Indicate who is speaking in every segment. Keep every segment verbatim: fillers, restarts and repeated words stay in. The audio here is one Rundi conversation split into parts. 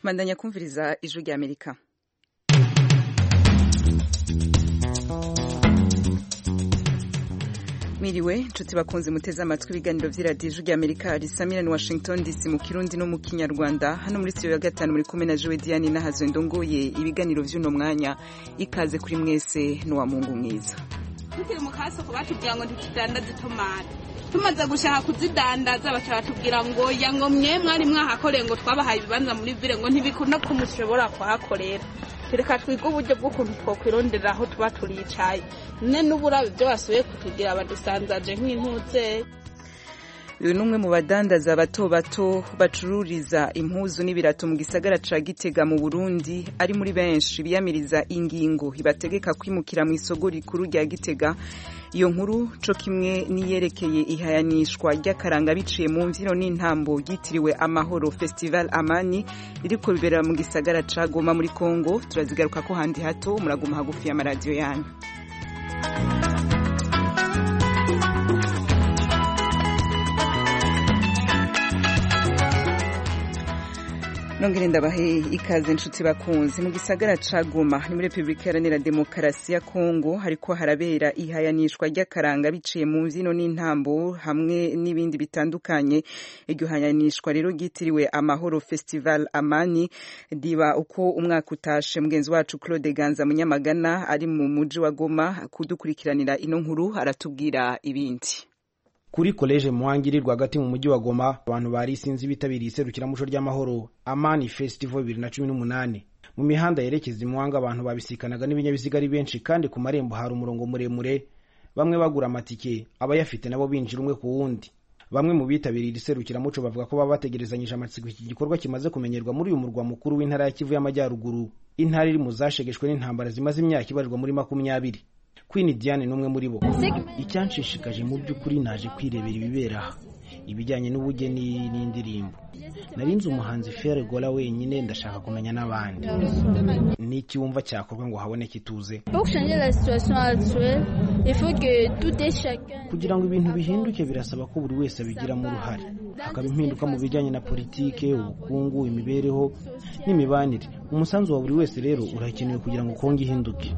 Speaker 1: Mandanya kumviriza ijwi rya Amerika. Miriwe nshuti bakunze muteze amatwi ibiganiro vy'iradiyo ijwi rya Amerika risamira ni Washington D C mu Kirundi no mu Kinyarwanda. Hano muri studio ya gatanu muri kumwe na Joe Diane Nahazwe ndongoye ibiganiro vy'uno mwanya. Ikaze kuri mwese no wa Mungu mwiza.
Speaker 2: Tukiri mu kaso ko batubwira ngo ntitudandaze tomate. Tumaze gushaka kuzidandaza batatubwira ngo ya ngo mwe mwari mwahakoreye ngo twabahaye ibibanza muri vile ngo ntibikunda ko mushobora kuhakorera. Reka twiga uburyo bwo kuntu twokwirondera aho tuba turicaye. Ne n'uburabe byo basuye kutugira abadusanzaje nk'intutse.
Speaker 1: Uyu numwe mu badandaza bato bato bacururiza impuzu n'ibirato mu gisagara ca Gitega mu Burundi ari muri benshi biyamiriza ingingo ibategeka kwimukira mu isoko rikuru rya Gitega. Iyo nkuru co kimwe niyerekeye ihayanishwa ry'akaranga biciye mu mviro n'intambo yitiriwe Amahoro Festival Amani ririko bibera mu gisagara ca Goma muri Kongo. Turazigaruka ko handi hato muraguma hagufi ya radio yanyu. Nongere ndabahe ikaze nshuti bakunzi. Mu gisagara ca Goma ni muri Republika Iharanira Demokarasi ya Kongo hariko harabera ihayanishwa ry'akaranga biciye mu mvino n'intambo hamwe n'ibindi bitandukanye. Iryo hayanishwa rero ryitiriwe Amahoro Festival Amani diba uko umwaka utashe. Mugenzi wacu Claude Ganza Munyamagana ari mu muji wa Goma kudukurikiranira ino nkuru aratubwira ibindi.
Speaker 3: Kuri College Muhangiri rwagati mu mujyi wa Goma abantu bari sinzi bitabiriye iserukiramuco ry'Amahoro Amani Festival bibiri na cumi n'umunani. Mu mihanda yerekeza Muhanga abantu babisikanaga n'ibinyabiziga ari benshi kandi ku marembo hari umurongo muremure, bamwe bagura amatike abayafite nabo binjira umwe ku wundi. Bamwe mu bitabiriye iserukiramuco bavuga ko baba bategerezanyije amatsiko iki gikorwa kimaze kumenyerwa muri uyu murwa mukuru w'intara ya Kivu y'Amajyaruguru, intara iri mu zashegeshwe n'intambara zimaze imyaka ibarirwa muri makumyabiri. Queen Diane numwe muri bo. Icyanshishikaje mu by'ukuri naje kwirebera ibibera ibijyanye n'ubugeni n'indirimbo. Narinze umuhanzi Fere Gola wenyine ndashaka kumenya n'abandi. Niki wumva cyakorwa ngo haboneke ituze? Kugira ngo ibintu bihinduke birasaba ko buri wese abigiramo uruhare. Hakaba impinduka mu bijyanye na politike, ubukungu, imibereho n'imibanire. Umusanzu wa buri wese rero urakenewe kugira ngo Kongo ihinduke.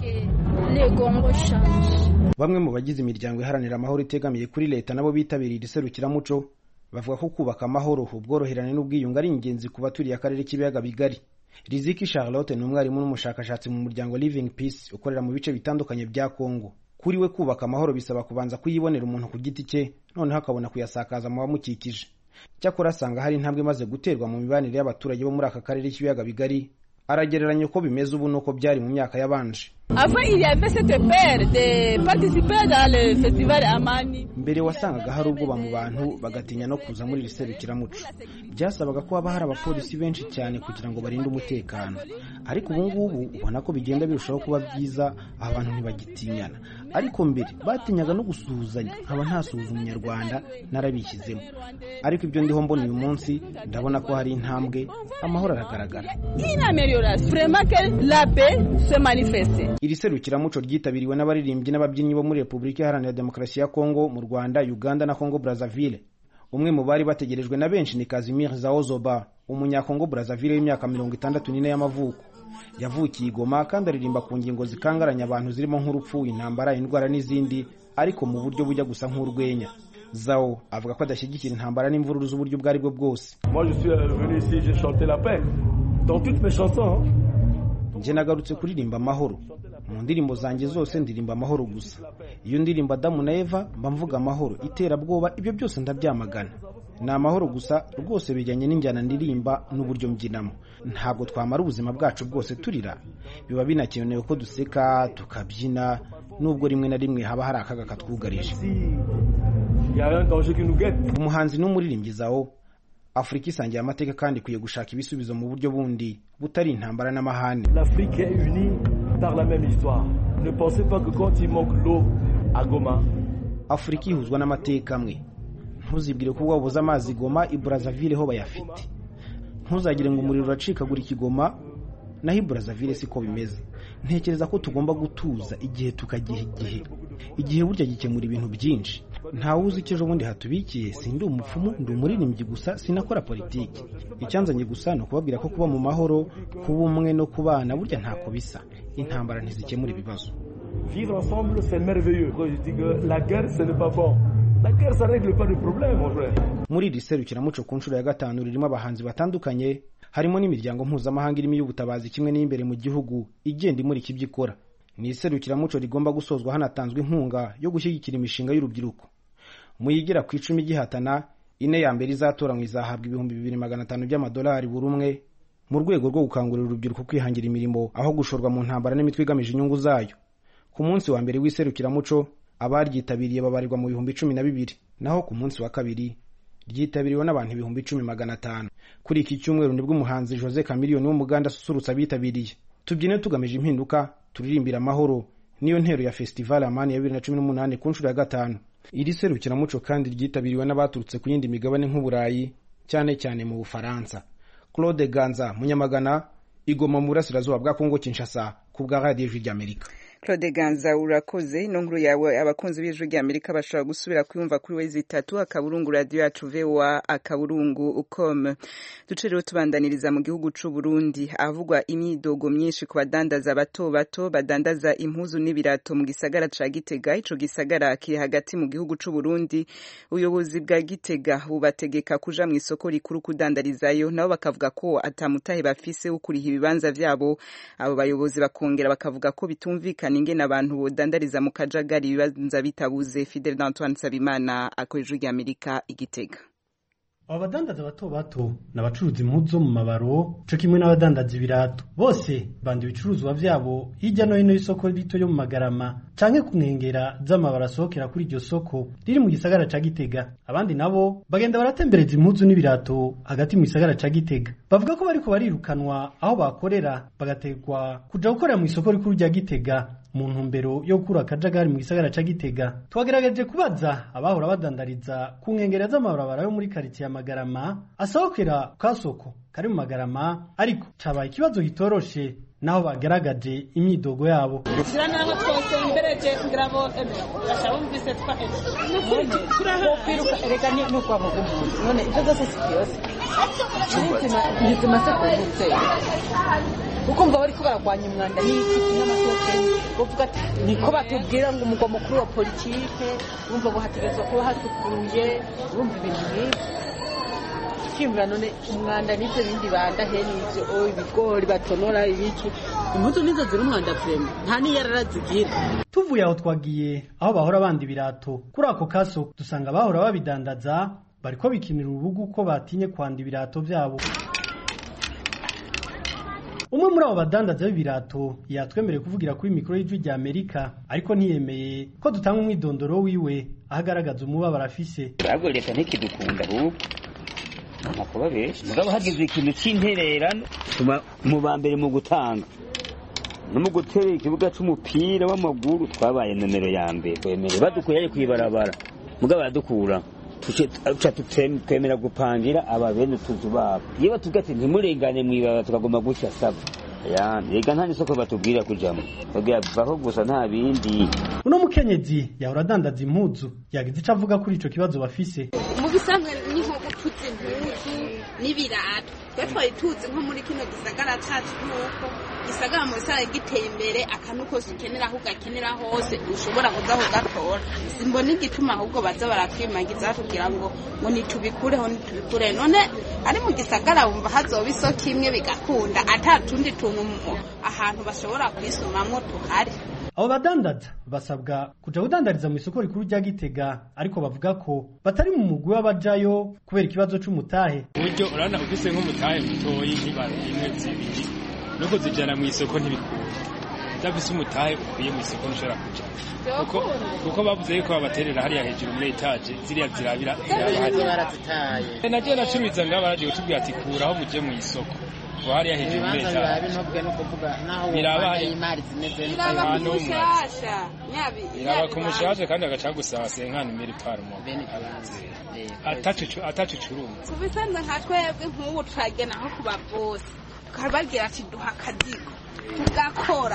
Speaker 3: Bamwe mu bagize imiryango iharanira amahoro itegamiye kuri leta nabo bitabiriye iserukiramuco bavuga ko kubaka amahoro, ubworoherane n'ubwiyunge ari ingenzi ku baturiye akarere k'ibiyaga bigari. Riziki Charlotte ni umwarimu n'umushakashatsi mu muryango Living Peace ukorera mu bice bitandukanye bya Kongo. Kuri we kubaka amahoro bisaba kubanza kuyibonera umuntu ku giti cye noneho akabona kuyasakaza mu bamukikije. Cyakora asanga hari intambwe imaze guterwa mu mibanire y'abaturage bo muri aka karere k'ibiyaga bigari. Aragereranya uko bimeze ubu nuko byari mu myaka yabanje. Mbere wasangaga hari ubwoba mu bantu bagatinya no kuza muri riserukiramuco. Byasabaga ko haba hari abapolisi benshi cyane kugira ngo barinde umutekano. Ariko ubu ngubu ubona ko bigenda birushaho kuba byiza, abantu ntibagitinyana. Ariko mbere batinyaga no gusuhuzanya, nkaba ntasuhuza umunyarwanda narabishyizemo. Ariko ibyo ndiho mbona uyu munsi ndabona ko hari intambwe, amahoro aragaragara. Iri serukiramuco ryitabiriwe n'abaririmbyi n'ababyinnyi bo muri Republika Iharanira Demokarasi ya Kongo, mu Rwanda, Uganda na Congo Brazzaville. Umwe mu bari bategerejwe na benshi ni Casimir Zaozoba, umunyakongo Brazzaville w'imyaka mirongo itandatu n'ine y'amavuko. Yavukiye Goma kandi aririmba ku ngingo zikangaranya abantu zirimo nk'urupfu, intambara, indwara n'izindi, ariko mu buryo bujya gusa nk'urwenya. Zao avuga ko adashyigikira intambara n'imvururu z'uburyo bwari bwo bwose.
Speaker 4: Moi je suis venu ici, j'ai chanté la paix dans toutes mes chansons.
Speaker 3: Nje nagarutse kuririmba amahoro. Mu ndirimbo zanjye zose ndirimba amahoro gusa. Iyo ndirimba Adamu na Eva mba mvuga amahoro, iterabwoba, ibyo byose ndabyamagana. Ni amahoro gusa rwose bijyanye n'injyana ndirimba n'uburyo mbyinamo. Ntabwo twamara ubuzima bwacu bwose turira. Biba binakenewe ko duseka, tukabyina, nubwo rimwe na rimwe haba hari akaga katwugarije. Umuhanzi n'umuririmbyi Zao Afrika isangiye amateka kandi kuye gushaka ibisubizo mu buryo bundi butari intambara n'amahane.
Speaker 4: L'Afrique est unie par la même histoire. Ne pensez pas que quand il manque l'eau à Goma,
Speaker 3: Afrika ihuzwa n'amateka amwe. Ntuzibwire ko wabuza amazi Goma i Brazzaville ho bayafite. Ntuzagire ngo umuriro uracikagura ikigoma naho i Brazzaville siko bimeze. Ntekereza ko tugomba gutuza igihe tukagihe igihe. Igihe burya gikemura ibintu byinshi. ntawe uzi icyo ejo bundi hatubikiye, sindi umupfumu, ndi umuririmbyi gusa, sinakora politiki. Icyanzanye gusa ni ukubabwira ko kuba mu mahoro, kuba umwe no kubana burya ntako bisa. Intambara ntizikemura ibibazo.
Speaker 4: Vivre ensemble, c'est merveilleux. Je dis que la guerre, ce n'est pas bon. La guerre, ça règle pas le problème, mon frère.
Speaker 3: Muri iri serukiramuco ku nshuro ya gatanu ririmo abahanzi batandukanye, harimo n'imiryango mpuzamahanga irimo y'ubutabazi kimwe n'imbere mu gihugu igenda imurika ibyo ikora. Ni iserukiramuco rigomba gusozwa hanatanzwe inkunga yo gushyigikira imishinga y'urubyiruko. Mu yigera ku icumi gihatana, ine ya mbere izatoranywa izahabwa ibihumbi bibiri magana atanu by'amadolari buri umwe mu rwego rwo gukangurira urubyiruko kwihangira imirimo aho gushorwa mu ntambara n'imitwe igamije inyungu zayo. Ku munsi wa mbere w'iserukiramuco abaryitabiriye babarirwa mu bihumbi cumi na bibiri, naho ku munsi wa kabiri ryitabiriwe n'abantu ibihumbi icumi magana atanu. Kuri iki cyumweru nibwo umuhanzi Jose Chameleone w'umuganda asusurutsa abitabiriye. Tubyine tugamije impinduka, turirimbira amahoro, niyo ntero ya Festival Amani ya bibiri na cumi n'umunani ku nshuro ya gatanu. Iri serukiramuco kandi ryitabiriwe n'abaturutse ku yindi migabane nk'Uburayi, cyane cyane mu Bufaransa. Claude Ganza, Munyamagana, Igoma mu burasirazuba bwa Kongo Kinshasa, ku bwa Radio y'Amerika.
Speaker 1: Claude Ganza urakoze. Ino nkuru yawe abakunzi b'ijwi ry'Amerika bashobora gusubira kuyumva kuri wezi itatu akaburungu radio yacu V O A akaburungu com. Duce rero tubandaniriza mu gihugu c'u Burundi avugwa imyidogo myinshi ku badandaza bato bato badandaza impuzu n'ibirato mu gisagara ca Gitega. Ico gisagara kiri hagati mu gihugu c'u Burundi. Ubuyobozi bwa Gitega bubategeka kuja mu isoko rikuru kudandarizayo, nabo bakavuga ko atamutahe bafise ukuriha ibibanza vyabo. Abo bayobozi bakongera bakavuga ko bitumvikana ingene abantu bodandariza mu kajagari ibibanza bitabuze. Fidel Antoine Sabimana akoresha y'Amerika Igitega.
Speaker 5: Aba badandaza bato bato n'abacuruza impuzu mu mabaro cyo kimwe n'abadandaza ibirato bose bandi ibicuruzwa vyabo hirya no hino y'isoko rito yo mu Magarama canke ku nkengera z'amabara asohokera kuri iryo soko riri mu gisagara ca Gitega. Abandi nabo bagenda baratembereza impuzu n'ibirato hagati mu gisagara ca Gitega, bavuga ko bariko barirukanwa aho bakorera bagategwa kuja gukorera mu isoko rikuru rya Gitega mu ntumbero yo gukura akajagari mu gisagara ca Gitega. Twagerageje kubaza abahora badandariza ku nkengera z'amabarabara yo muri quartier Magarama asohokera kasoko kari mu Magarama, ariko cabaye ikibazo gitoroshe naho bagaragaje imyidogo yabo.
Speaker 6: Sirana ngo twose imbereje ngirabo bashaba mvise twa none turaho kwiruka reka ni no kwa mugumu none ibyo byose sikiyose cyuma nizima se kuvutse ukumva bari ko barakwanya umwanda n'iki n'amasoke uvuga ati niko batubwira ngo umugwa mukuru wa politike urumva ngo hategetswe kuba hasukuye, urumva ibintu nk'ibyo kimvira none umwanda n'ibyo bindi banda he n'ibyo o ibigori batonora ibiki impuzu nizo ziri umwanda prema nta niyararazigira.
Speaker 5: Tuvuye aho twagiye aho bahora bandi birato kuri ako kaso dusanga bahora babidandaza bariko bikinira urubugu ko batinye kwanda ibirato vyabo. Umwe muri abo badandaza b'ibirato yatwemereye kuvugira kuri mikoro y'ijwi rya Amerika, ariko ntiyemeye ko dutanga umwidondoro wiwe ahagaragaza umubabaro afise.
Speaker 7: Ahubwo leta ntikidukunda ahubwo nakuba benshi mugabo hagize ikintu c'intererano mu bambere mu gutanga no mu gutera ikibuga c'umupira w'amaguru twabaye nomero ya mbere. Twemere badukuye kwibarabara mugabo badukura tuca twemera gupangira ababene tuzu babo iyo batubwira ati ntimurengane mwibaba tukagomba gushya saba ya rega nta nisoko batubwira kujamo bagira baho gusa nta bindi.
Speaker 5: Uno mukenyezi yahora adandaza impuzu yagize ico avuga kuri ico kibazo bafise.
Speaker 2: Mu bisanzwe ni nko gutuza impuzu n'ibirato twe twari tuzi nko muri kino gisagara cacu nuko gisagara mu bisanzwe giteye imbere akantu kose ukenera aho ugakenera hose ushobora kuza kugatora. Simbona igituma ahubwo baza baratwimagiza kugira ngo ngo nitubikureho nitubikure none ari mu gisagara wumva hazoba isoko imwe bigakunda atatundi tuntu ahantu bashobora kwisumamwo tuhari.
Speaker 5: Abo badandaza basabwa kuja kudandariza mu isoko rikuru rya Gitega, ariko bavuga ko batari mu mugwi w'abajayo kubera ikibazo c'umutahe.
Speaker 8: Uburyo urana ufise nk'umutahe mutoyi nk'ibara imwe zibiri no kuzijana mu isoko ntibikunda. Ndabise umutahe ukwiye mu isoko nshobora kuja kuko kuko bavuze yuko babaterera hariya hejuru muri etage ziriya zirabira barazitaye. Naje nacuruza ngaba baraje kutubwira ati kuraho muje mu isoko hariya hejuru muri etage biraba imari zimeze
Speaker 2: n'ahantu mushasha nyabi
Speaker 8: biraba ku mushasha kandi agaca gusaba senkani miri parmo atacu atacu curuma
Speaker 2: kubisanzwe nka twebwe nk'ubu turagena nko kuba boss tukabagira ati duha akazigo tugakora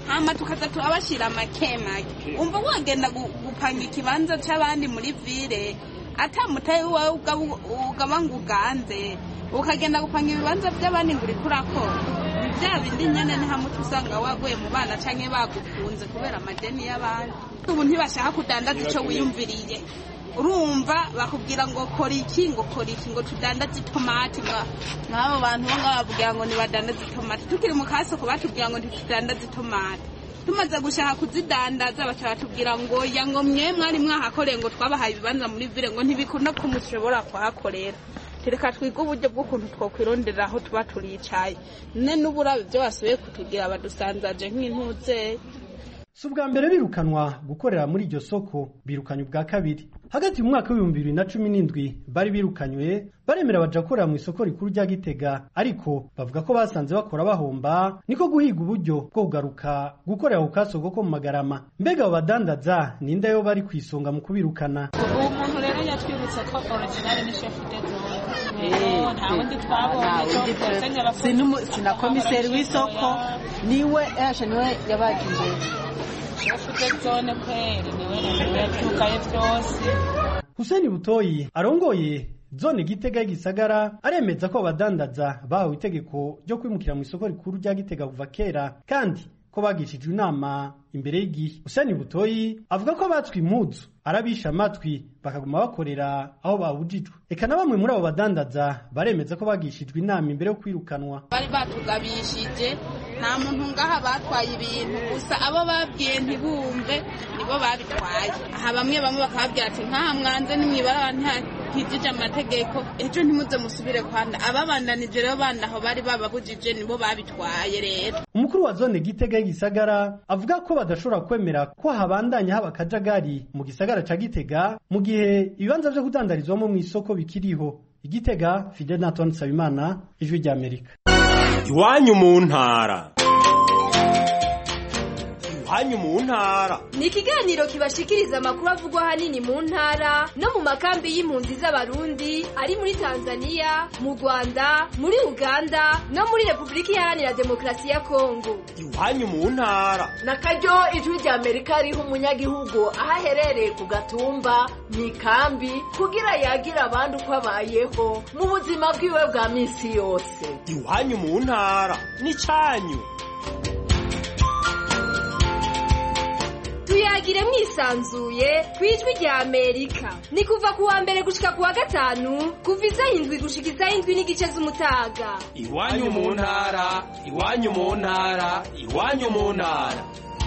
Speaker 2: hama tukaza turabashira make make umva wagenda gupanga ikibanza c'abandi muri ville ata mutaye wawe ugaba ngo uganze ukagenda gupanga ibibanza by'abandi ngo uriko urakora bya bindi nyene ni hamwe usanga waguye mu bana canke bagukunze kubera amadeni y'abandi ubu ntibashaka kudandaza ico wiyumviriye urumva bakubwira ngo kora iki ngo kora iki ngo tudandaze itomati nk'abo bantu bo ngabavugira ngo nibadandaze itomati tukiri mu kasoko batubwira ngo ntitudandaze itomati tumaze gushaka kuzidandaza baca batubwira ngo ya ngo mwe mwari mwahakoreye ngo twabahaye ibibanza muri ville ngo ntibikunda ko mushobora kuhakorera reka twiga uburyo bw'ukuntu twokwirondera aho tuba turicaye ne n'uburabe byo basubiye kutugira badusanzaje nk'intutse
Speaker 5: si ubwa mbere birukanwa gukorera muri iryo soko birukanye ubwa kabiri hagati mu mwaka w'ibihumbi bibiri na cumi n'indwi bari birukanywe baremera baja gukorera mu isoko rikuru rya Gitega ariko bavuga ko basanze bakora bahomba niko guhiga uburyo bwo kugaruka gukorera ku kasoko ko mu Magarama mbega abo badandaza ninde yo bari kwisonga mu kubirukana
Speaker 6: uwo muntu rero yatwibutse ko original ni chef de zone eh nta wundi twabonye sina komiseri w'isoko niwe yashe niwe yabagiye
Speaker 5: Hussein Butoyi arongoye zone Gitega y'Igisagara aremeza ko abadandaza bahawe itegeko ryo kwimukira mu isoko rikuru rya Gitega kuva kera kandi ko bagishijwe inama imbere y'igihe. Hussein Butoyi avuga ko abatswe impuzu arabisha amatwi bakaguma bakorera aho bawujijwe. Eka na bamwe muri abo badandaza baremeza ko bagishijwe inama imbere yo kwirukanwa.
Speaker 2: Bari batugabishije nta muntu ngaha batwaye ibintu gusa abo babwiye ntibumve nibo babitwaye. Aha bamwe bamwe bakababwira ati nkaha mwanze nimwibara ntihijije amategeko ejo ntimuze musubire kwanda ababandanije rero bandaho bari bababujije nibo babitwaye rero.
Speaker 5: Umukuru wa zone Gitega y'Igisagara avuga ko badashobora kwemera ko habandanya haba kajagari mu gisagara ca Gitega mu gihe ibibanza vyo kudandarizwamo mu isoko bikiriho. Igitega, Fidel Antoine Sabimana, Ijwi rya Amerika.
Speaker 9: Iwanyu mu ntara. Iwanyu mu ntara.
Speaker 10: Ni ikiganiro kibashikiriza amakuru avugwa hanini mu ntara no mu makambi y'impunzi z'abarundi ari muri Tanzania, mu Rwanda, muri Uganda no muri Republika Iharanira Demokarasi ya Kongo.
Speaker 9: Iwanyu mu ntara.
Speaker 11: Nakaryo Ijwi rya Amerika riho umunyagihugu ahaherereye ku gatumba mu ikambi kugira yagira abandi uko abayeho mu buzima bwiwe bwa minsi yose.
Speaker 9: Iwanyu mu ntara ni canyu.
Speaker 10: Tuyagire mwisanzuye kwijwi rya Amerika. Ni kuva kuwa mbere gushika kuwa gatanu, kuva isaha indwi gushika isaha indwi n'igice z'umutaga.
Speaker 9: Iwanyu mu ntara, iwanyu mu ntara, iwanyu mu ntara.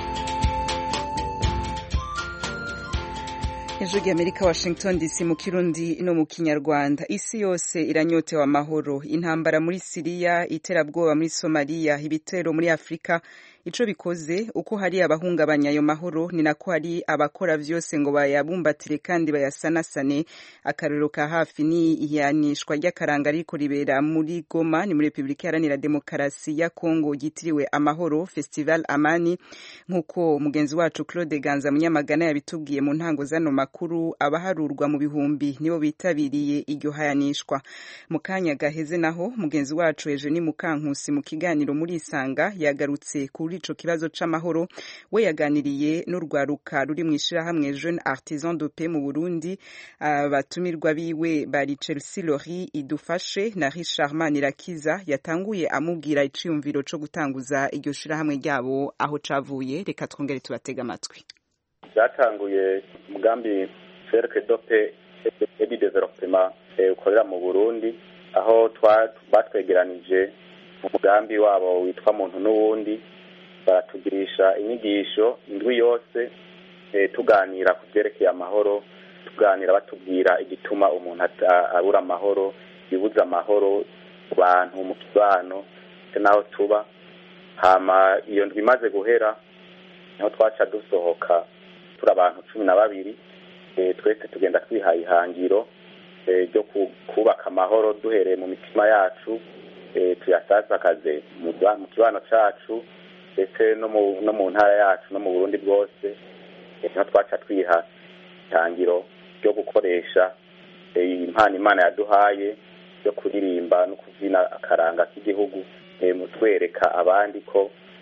Speaker 1: Ijwi rya Amerika, Washington D C, mu Kirundi no mu Kinyarwanda. Isi yose iranyotewe amahoro. Intambara muri Syria, iterabwoba muri Somalia, ibitero muri Afrika, ico bikoze uko hari abahungabanya ayo mahoro ni nako hari abakora vyose ngo bayabumbatire kandi bayasanasane. Akarero ka hafi ni ihanishwa ry'akaranga ariko ribera muri Goma ni muri Republika Iharanira Demokarasi ya Kongo yitiriwe Amahoro Festival Amani, nkuko mugenzi wacu Claude Ganza Munyamagana yabitubwiye mu ntango zano makuru. Abaharurwa mu bihumbi nibo bitabiriye iryo hayanishwa. Mu kanya gaheze naho mugenzi wacu Eugenie Mukankusi mu kiganiro muri Isanga yagarutse ku ico kibazo c'amahoro. We yaganiriye n'urwaruka ruri mu ishirahamwe Jeune Artisan de Paix mu Burundi. Abatumirwa biwe bari Chelsea Lori Idufashe na Richard Manirakiza. Yatanguye amubwira iciyumviro co gutanguza iryo shirahamwe ryabo aho cavuye. Reka twongere tubatega amatwi.
Speaker 12: Zatanguye umugambi Cercle de Paix et de Développement ukorera mu Burundi, aho batwegeranije mu mugambi wabo witwa muntu n'uwundi. Baratugirisha inyigisho indwi yose e, tuganira ku byerekeye amahoro, tuganira batubwira igituma umuntu abura amahoro, bibuza amahoro ku bantu mu kibano naho tuba. Hama iyo ndwi imaze guhera niho twaca dusohoka turi abantu cumi na babiri, e, twese tugenda twihaye ihangiro ryo e, kubaka amahoro duhereye mu mitima yacu, e, tuyasasakaze mu kibano cacu ndetse no mu no mu ntara yacu no mu Burundi bwose. Niho twaca twiha itangiro ryo gukoresha impano Imana yaduhaye yo kuririmba no kubyina akaranga k'igihugu, mu twereka abandi ko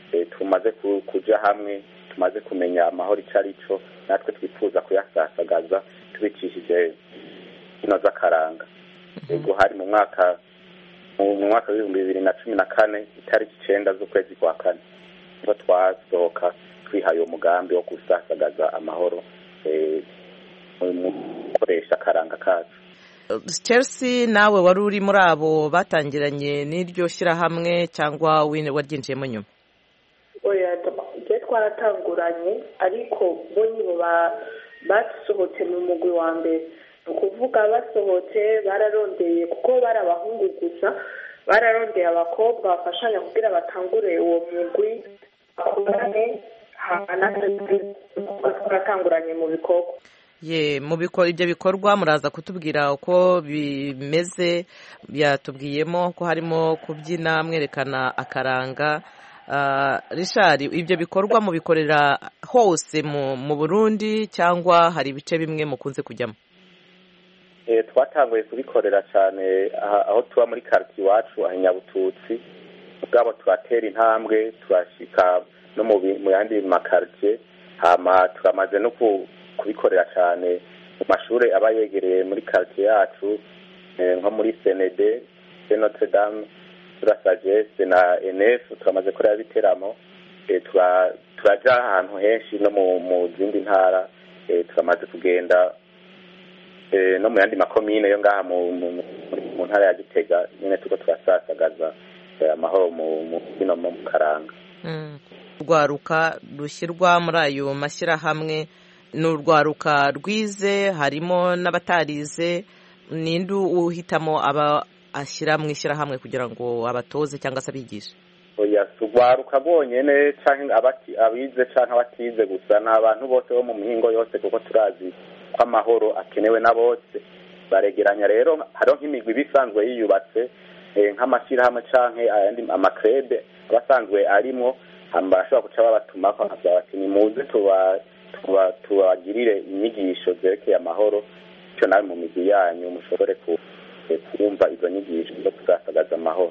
Speaker 12: tumaze kuja hamwe tumaze kumenya amahoro icyo ari cyo natwe twifuza kuyasasagaza tubicishije ino z'akaranga ubwo hari mu mwaka mu mwaka w'ibihumbi bibiri na cumi na kane itariki icenda z'ukwezi kwa kane niho twasohoka twihaye umugambi wo gusasagaza amahoro mu gukoresha akaranga kacu.
Speaker 13: Chelsea nawe wari uri muri abo batangiranye n'iryo shyirahamwe cyangwa waryinjiyemo nyuma?
Speaker 14: oya je twaratanguranye ariko bo nibo basohotse mu mugwi wa mbere ukuvuga basohotse bararondeye kuko bari abahungu gusa bararondeye abakobwa bafashanya kugira batangure uwo mugwi bakorane hana twaratanguranye mu bikorwa.
Speaker 13: Ye mu bikorwa ibyo bikorwa muraza kutubwira uko bimeze byatubwiyemo ko harimo kubyina mwerekana akaranga. Uh, Richard ibyo bikorwa mu bikorera hose mu, mu Burundi cyangwa hari ibice bimwe mukunze kujyamo?
Speaker 12: Eh twatanguye kubikorera cyane aho tuba muri quartier iwacu ahanyabututsi ubwabo turatera intambwe turashika no mu yandi makartie hama turamaze no kubikorera cyane mu mashuri aba yegereye muri quartier yacu nko muri C N D Notre Dame turasagese na N F turamaze kureba biteramo turaja ahantu henshi no mu zindi ntara turamaze kugenda no mu yandi makomine yo ngaha mu ntara ya Gitega nyine tuko turasasagaza amahoro mu kino mu karanga.
Speaker 13: Urwaruka rushyirwa muri ayo mashyirahamwe ni urwaruka rwize harimo n'abatarize nindu uhitamo aba ashyira mu ishyirahamwe kugira ngo abatoze cyangwa se abigishe?
Speaker 12: Oya urwaruka bonyene canke abati abize canke abatize gusa n'abantu bose bo mu mihingo yose kuko turazi ko amahoro akenewe na bose baregeranya rero hariho nk'imigwi bisanzwe yiyubatse nk'amashyirahamwe canke ayandi amakrebe abasanzwe arimo barashobora guca babatuma ko bati nimuze tuba tubagirire inyigisho zerekeye amahoro icyo nawe mu migwi yanyu mushobore ku kumva izo nyigisho zo kuzasagaza amahoro.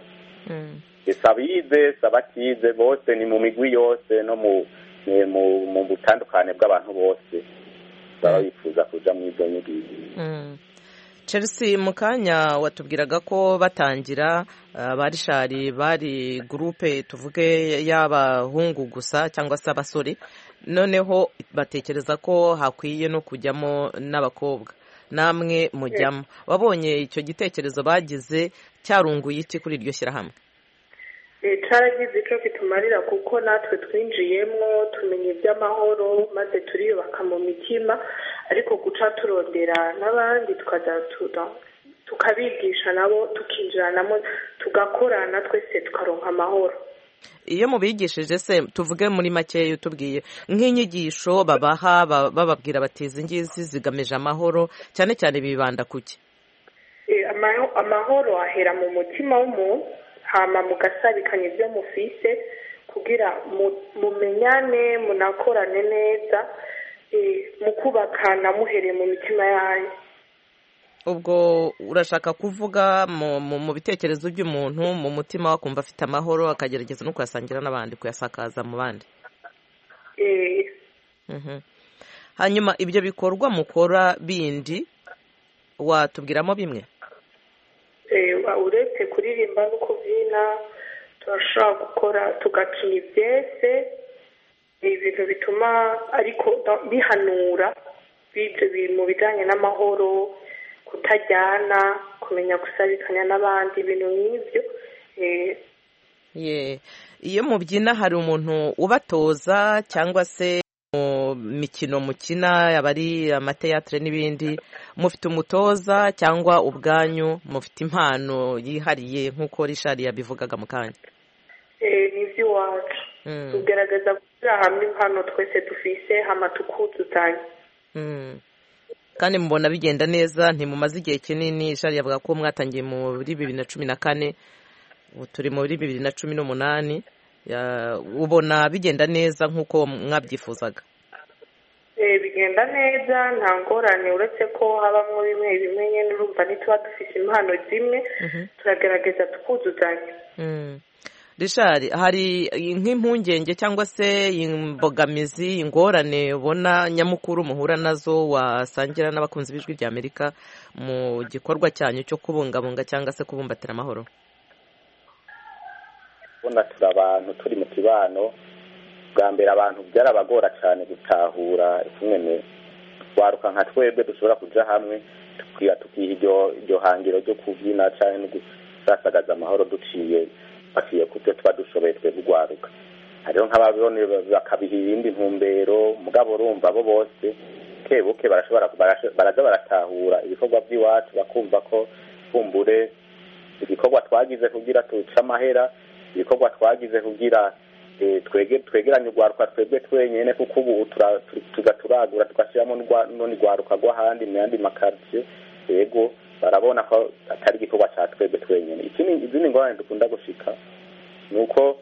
Speaker 12: Sabize sabatize bose ni mu migwi yose no mu mu butandukane bw'abantu bose baba bifuza kuja mu izo nyigisho.
Speaker 13: Chelsea mukanya watubwiraga ko batangira barishari bari groupe tuvuge y'abahungu gusa cyangwa se abasore noneho batekereza ko hakwiye no kujyamo n'abakobwa namwe mujyamo wabonye icyo gitekerezo bagize cyarunguye iki kuri iryo shyirahamwe?
Speaker 14: Eh cyaragize icyo kitumarira kuko natwe twinjiyemo tumenya iby'amahoro maze turiyubaka mu mitima ariko guca turondera n'abandi tukaza tukabigisha nabo tukinjiranamo tugakorana twese tukaronka amahoro.
Speaker 13: Iyo mubigishije se tuvuge muri make utubwiye nk'inyigisho babaha bababwira batiza ingizi zigamije amahoro cyane cyane bibanda kuki?
Speaker 14: Eh amahoro ahera mu mutima w'umuntu hama mugasabikanya ibyo mufise kugira mumenyane munakorane neza mukubakana muhereye mu mitima yanyu.
Speaker 13: Ubwo urashaka kuvuga mu bitekerezo by'umuntu mu mutima wakumva afite amahoro akagerageza no kuyasangira n'abandi kuyasakaza mu bandi. Hanyuma ibyo bikorwa mukora bindi watubwiramo bimwe?
Speaker 14: Uretse kuririmba no kubyina turashobora gukora tugakina ibyese ibintu bituma ariko bihanura mu bijyanye n'amahoro kutajyana kumenya gusabikanya n'abandi ibintu nk'ibyo.
Speaker 13: Iyo mubyina hari umuntu ubatoza cyangwa se mu mikino mukina yaba ari amateatire n'ibindi mufite umutoza cyangwa ubwanyu mufite impano yihariye nk'uko Richard yabivugaga mu kanya?
Speaker 14: Ni iby'iwacu tugerageza gushyira hamwe impano twese dufise hama tukuzuzanya.
Speaker 13: Kandi mubona bigenda neza ntimumaze igihe kinini? Richard yavuga ko mwatangiye muri bibiri na cumi na kane turi muri bibiri na cumi n'umunani ubona bigenda neza nk'uko mwabyifuzaga?
Speaker 14: Bigenda neza nta ngorane uretse ko habamo bimwe bimwe nyine urumva ntituba dufite impano zimwe turagerageza tukuzuzanya.
Speaker 13: Richard, hari nk'impungenge cyangwa se imbogamizi ingorane ubona nyamukuru muhura nazo wasangira n'abakunzi b'ijwi rya Amerika mu gikorwa cyanyu cyo kubungabunga cyangwa se kubumbatira amahoro?
Speaker 12: Bona turi abantu turi mu kibano, bwa mbere abantu byarabagora cyane gutahura kimwe twaruka nka twebwe dushobora kuja hamwe tukiya tukiha iryo iryo hangiro ryo kubyina cyane no gusasagaza amahoro duciye bakiye kutwe twa dushoboye twe gwaruka. Hariho nk'ababone bakabiha ibindi ntumbero, mugabo urumva bo bose kebuke barashobora baraza baratahura ibikorwa by'iwacu bakumva ko kumbure ibikorwa twagize kugira tuca amahera, ibikorwa twagize kugira twege twegeranye ugwaruka twebwe twenyene kuko ubu tugaturagura tugashyiramo none igwaruka rw'ahandi mu yandi makartie, yego barabona ko atari igikorwa cya twebwe twenyene. Ikindi izindi ngorane dukunda gushika nuko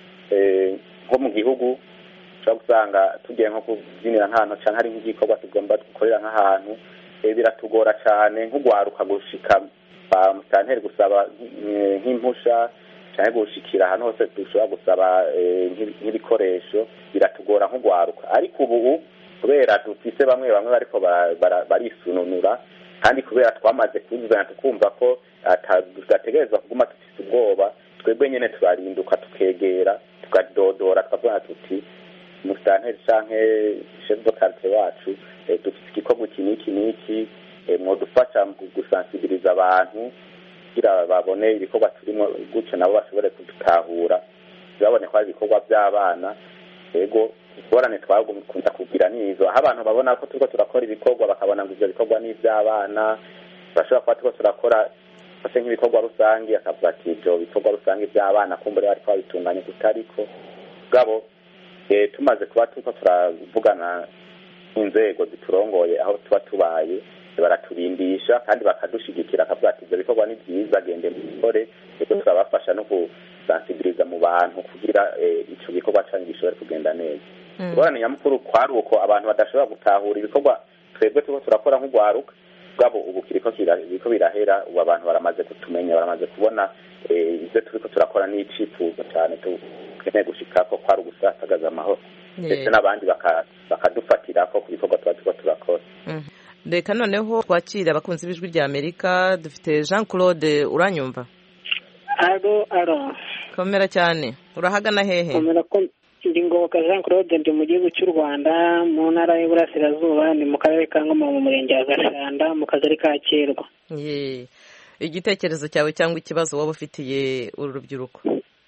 Speaker 12: nko mu gihugu ushobora gusanga tugiye nko kubyinira nk'ahantu cyangwa hari nk'igikorwa tugomba gukorera nk'ahantu, biratugora cyane nk'ugwaruka gushika ba musanteri gusaba nk'impusha cyane gushikira ahantu hose dushobora gusaba nk'ibikoresho, biratugora nk'ugwaruka. Ariko ubu kubera dufise bamwe bamwe bariko barisununura kandi kubera twamaze kuzuzanya tukumva ko tugategerezwa kuguma dufite ubwoba, twebwe nyene turarinduka tukegera tukadodora tukavuga tuti musanteri canke chef de quartier wacu dufite igikorwa iki n'iki n'iki, mwodufasha mu gusensibiliza abantu kugira babone ibikorwa turimo gutyo nabo bashobore kudutahura, babone ko ari ibikorwa by'abana. Yego ingorane twagumukunda kugira nizo, aho abantu babona ko turiko turakora ibikorwa bakabona ngo ivyo bikorwa ni iby'abana, bashobora kuba turiko turakora ase nk'ibikorwa rusange akavuga ati ibyo bikorwa rusange by'abana kumbure bari twabitunganye kutariko gabo. E, tumaze kuba turiko turavugana inzego ziturongoye aho tuba tubaye, baraturindisha kandi bakadushigikira akavuga ati ibyo bikorwa ni byiza gende mukore, rero turabafasha no gusensibiliza mu bantu kugira icyo gikorwa cyane gishobore kugenda neza. Ingorane nyamukuru kwari uko abantu badashobora gutahura ibikorwa twebwe turiko turakora nk'ugwaruka bwabo, ubu kiriko kiriko birahera, ubu abantu baramaze kutumenya, baramaze kubona ibyo turiko turakora n'icifuzo cyane tukeneye gushikako kwari ugusasagaza amahoro, ndetse n'abandi bakadufatira ko ku bikorwa tuba turiko turakora.
Speaker 13: Reka noneho twakira abakunzi b'ijwi rya Amerika. Dufite Jean Claude, uranyumva?
Speaker 15: Aro aro.
Speaker 13: Komera cyane. Urahagana hehe?
Speaker 15: Komera ko ndi Ngoboka Jean Claude, ndi mu gihugu cy'u Rwanda mu ntara y'Iburasirazuba, ni mu karere ka Ngoma mu murenge wa Gashanda mu kagari ka Kirwa.
Speaker 13: Ye. Igitekerezo cyawe cyangwa ikibazo waba ufitiye uru rubyiruko?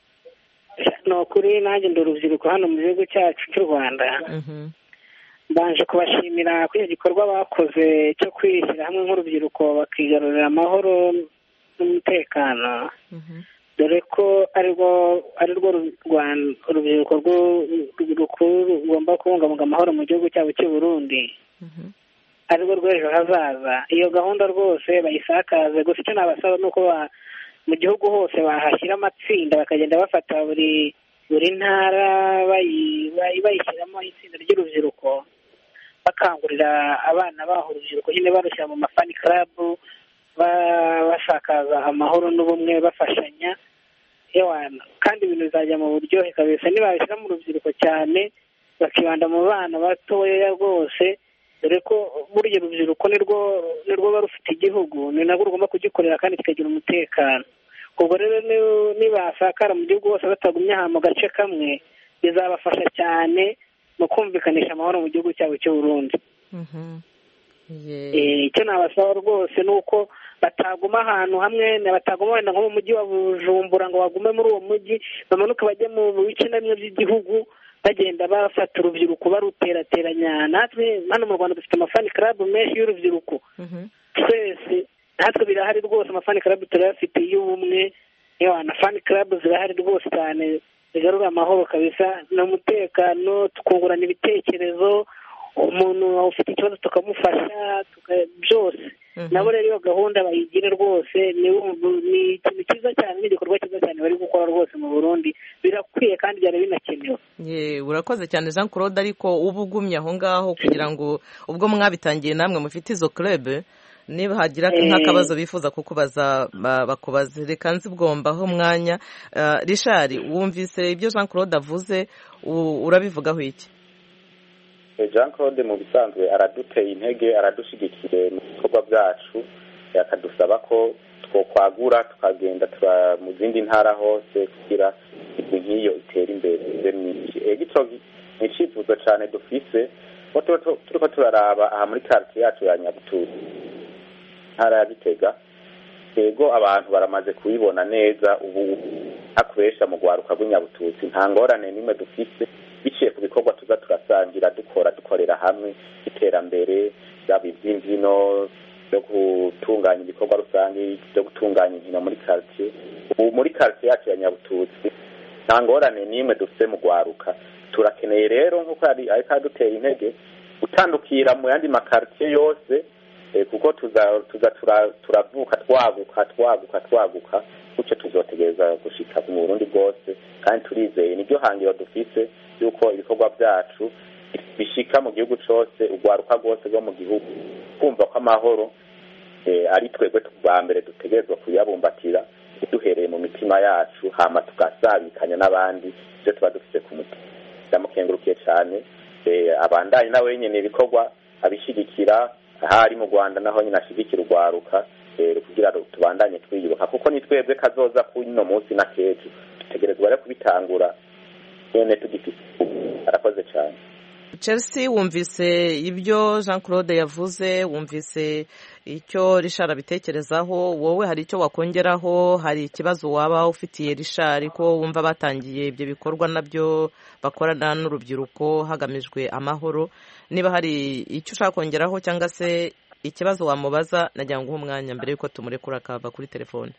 Speaker 15: No kuri nanjye ndi urubyiruko hano mu gihugu cyacu cy'u Rwanda. Mhm. Banje kubashimira kuri igikorwa bakoze cyo kwishyira hamwe nk'urubyiruko bakigarurira amahoro n'umutekano, dore ko arirwo arirwo urubyiruko rukuru rugomba kubungabunga amahoro mu gihugu cyabo cy'u Burundi, arirwo rw'ejo hazaza. Iyo gahunda rwose bayisakaze, gusa icyo nabasaba ni uko mu gihugu hose bahashyira amatsinda bakagenda bafata buri buri ntara bayishyiramo itsinda ry'urubyiruko, bakangurira abana baho urubyiruko nyine barushyira mu mafani club, bashakaza amahoro n'ubumwe bafashanya. Kandi ibintu bizajya mu buryohe kabisa nibabishyira mu rubyiruko cyane, bakibanda mu bana batoya rwose, dore ko burya urubyiruko nirwo nirwo ba rufite igihugu, ni nabwo rugomba kugikorera kandi kikagira umutekano. Ubwo rero nibasakara mu gihugu hose batagumye aha mu gace kamwe, bizabafasha cyane mu kumvikanisha amahoro mu gihugu cyabo cy'u Burundi. Icyo nabasaba rwose ni uko bataguma ahantu hamwe, bataguma wenda nko mu mujyi wa Bujumbura ngo bagume muri uwo mujyi, bamanuke bajye mu bice bimwe by'igihugu bagenda bafata urubyiruko baruterateranya. Natwe hano mu Rwanda dufite amafani club menshi y'urubyiruko, twese natwe birahari rwose, amafani club turayafite y'ubumwe, na fani club zirahari rwose cyane, zigarura amahoro kabisa n'umutekano, tukungurana ibitekerezo, umuntu ufite ikibazo tukamufasha byose. Nabo rero iyo gahunda bayigire rwose, ni ikintu cyiza cyane, n'igikorwa cyiza cyane bari gukora rwose mu Burundi, birakwiye kandi byari binakenewe.
Speaker 13: Ye, urakoze cyane Jean Claude, ariko uba ugumye aho ngaho kugira ngo ubwo mwabitangiye namwe mufite izo club, niba hagira nk'akabazo bifuza kukubaza bakubaze. Reka nzibwombaho umwanya. Richard, wumvise ibyo Jean Claude avuze, urabivugaho iki?
Speaker 12: Jean Claude mu bisanzwe araduteye intege, aradushigikiye mu bikorwa byacu, akadusaba ko twokwagura tukagenda mu zindi ntara hose kugira nk'iyo itera imbere myinshi. Ni icyifuzo cyane dufise ko turiko turaraba aha muri quartier yacu ya Nyabututsi, ntara ya Gitega. Yego abantu baramaze kuyibona neza ubu akoresha mu gwaruka rw'Inyabututsi, nta ngorane nimwe dufise biciye ku bikorwa tuza turasangira dukora dukorera hamwe iterambere yaba iby'imvino byo gutunganya ibikorwa rusange byo gutunganya inkino muri quartier. Ubu muri quartier yacu ya Nyabututsi nta ngorane nimwe dufite mu gwaruka. Turakeneye rero nk'uko ari ariko dutera intege utandukira mu yandi makartier yose, kuko tuza tuza turavuka twaguka twaguka twaguka kuko tuzotegereza gushika mu Burundi bwose, kandi turizeye nibyo hangiro dufise yuko ibikorwa byacu bishika mu gihugu cyose, ugwaruka rwose rwo mu gihugu kumva ko amahoro ari twebwe twa mbere dutegerezwa kuyabumbatira duhereye mu mitima yacu, hama tugasabikanya n'abandi byo tuba dufite ku mutima. Ndamukengurukiye cyane abandanye nawe nyene ibikorwa abishigikira ahari mu Rwanda, naho nyine ashigikira ugwaruka kugira tubandanye twiyubaka, kuko ni twebwe kazoza kuno munsi na kejo dutegerezwa rero kubitangura nyene tugifite. Arakoze cyane.
Speaker 13: Chelsea, wumvise ibyo Jean Claude yavuze, wumvise icyo Richard abitekerezaho, wowe hari icyo wakongeraho? Hari ikibazo waba ufitiye Richard ko wumva batangiye ibyo bikorwa nabyo bakorana n'urubyiruko hagamijwe amahoro? Niba hari icyo ushaka kongeraho cyangwa se ikibazo wamubaza, nagira ngo umwanya mbere yuko tumurekura akava kuri telefone.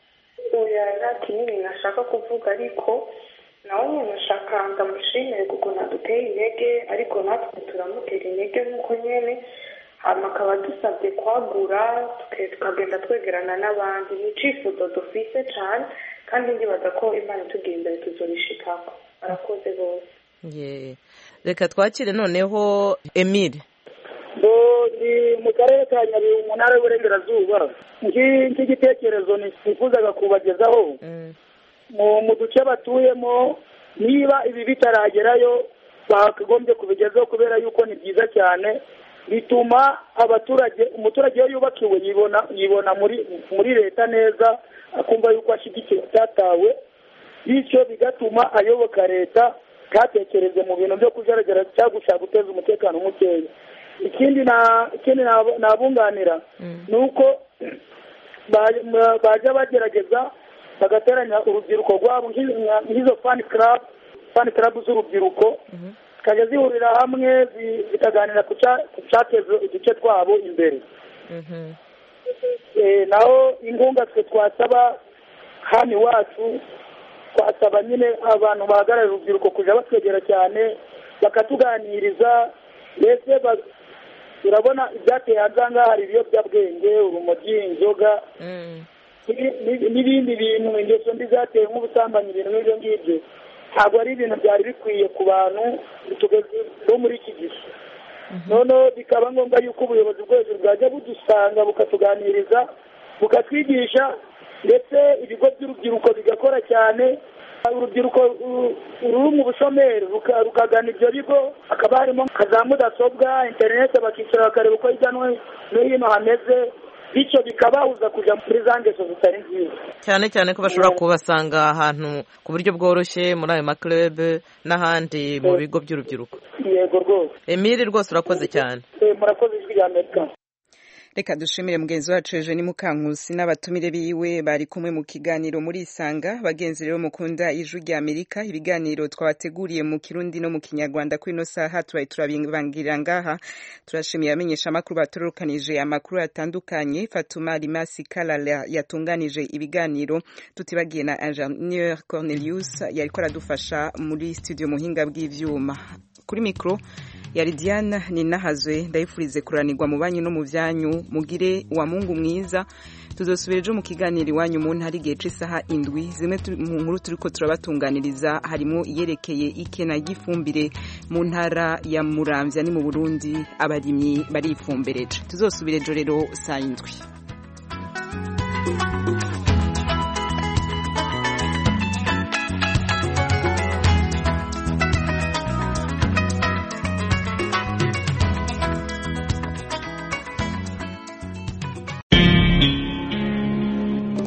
Speaker 14: Oya, nta kinini nashaka kuvuga, ariko nawe nyine nashaka ndamushimire kuko naduteye intege, ariko natwe turamutera intege nk'uko nyine, hama akaba dusabye kwagura tukagenda twegerana n'abandi. Ni icifuzo dufise cyane, kandi ndibaza ko Imana tugiye imbere tuzorishikako. Arakoze bose.
Speaker 13: Ye, reka twakire noneho Emile.
Speaker 16: Ndi mu karere ka Nyabihu mu ntara y'Uburengerazuba. Iki gitekerezo nifuzaga kubagezaho mu duce batuyemo, niba ibi bitaragerayo bakagombye kubigezaho, kubera yuko ni byiza cyane, bituma abaturage umuturage iyo yubakiwe yibona yibona muri muri leta neza, akumva yuko ashyigikiwe atatawe, bityo bigatuma ayoboka leta katekereze mu bintu byo kujaragara cyangwa gushaka guteza umutekano mukeya. Ikindi na ikindi nabunganira ni uko baje bagerageza bagateranya urubyiruko rwabo nk'izo fan club fan club z'urubyiruko, zikajya zihurira hamwe zikaganira ku cyateza uduce twabo imbere. Naho ingunga twe twasaba hano iwacu, twasaba nyine abantu bahagararira urubyiruko kujya batwegera cyane bakatuganiriza. Mbese urabona ibyateye ahangaha hari ibiyobyabwenge, urumogi, inzoga n'ibindi bintu, ingeso mbi zateye nk'ubusambanyi, ibintu nk'ibyo ngibyo ntabwo ari ibintu byari bikwiye ku bantu bo muri iki gihe. Noneho bikaba ngombwa yuko ubuyobozi bwo hejuru bwajya budusanga bukatuganiriza bukatwigisha, ndetse ibigo by'urubyiruko bigakora cyane, urubyiruko ruri mu bushomeri rukagana ibyo bigo, hakaba harimo za mudasobwa, interineti, bakicara bakareba uko hirya no hino hameze, bityo bikabahuza kujya muri za ngeso zitari nziza.
Speaker 13: Cyane cyane ko bashobora kubasanga ahantu ku buryo bworoshye muri ayo maklube n'ahandi mu bigo by'urubyiruko.
Speaker 16: Yego rwose.
Speaker 13: Emile, rwose urakoze cyane.
Speaker 16: Murakoze ijwi rya Amerika.
Speaker 1: Reka dushimire mugenzi wacu Eugenie Mukankusi n'abatumire biwe bari kumwe mu kiganiro muri Isanga. Bagenzi rero mukunda ijwi rya Amerika, ibiganiro twabateguriye mu Kirundi no mu Kinyarwanda kuri no saha turayi turabibangira ngaha. Turashimiye amenyesha makuru batorokanije amakuru atandukanye, Fatuma Rimasi Kalala yatunganije ibiganiro, tutibagiye na Ingenieur Cornelius yariko aradufasha muri studio muhinga bw'ivyuma. Kuri mikro yari Diana Ninahazwe, ndayifurize kuranirwa mu banyu no mu vyanyu. mugire wa Mungu mwiza tuzosubira ejo mu kiganiro iwanyu mu ntara igihe c'isaha indwi zimwe mu nkuru turiko turabatunganiriza harimo iyerekeye ikena ry'ifumbire mu ntara ya Muramvya ni mu Burundi abarimyi barifumbereje tuzosubira ejo rero saa indwi.